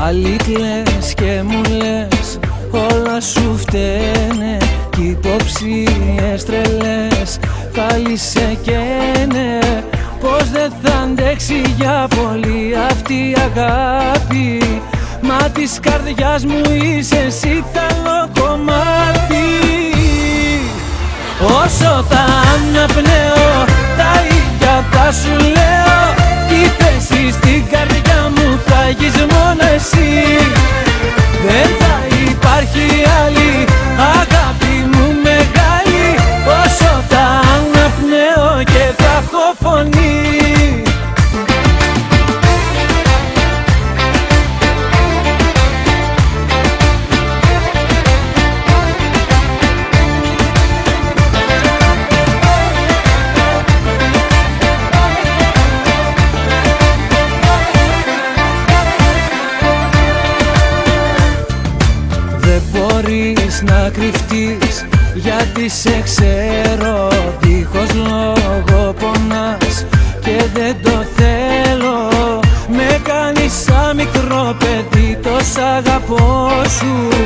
Πάλι κλαις και μου λες όλα σου φταίνε, κι υποψίες τρελές πάλι σε καίνε. Πως δεν θα αντέξει για πολύ αυτή η αγάπη, μα της καρδιάς μου είσαι εσύ καλό κομμάτι. Όσο θα αναπνέω τα ίδια θα σου λέω, τη θέση στην καρδιά μου θα έχεις μόνο εσύ. Δεν θα υπάρχει άλλη αγάπη μου μεγάλη, όσο θα αναπνέω και θα έχω φωνή. Να κρυφτείς γιατί σε ξέρω, δίχως λόγο πονάς και δεν το θέλω. Με κάνεις σαν μικρό παιδί, τόσα αγαπώ σου.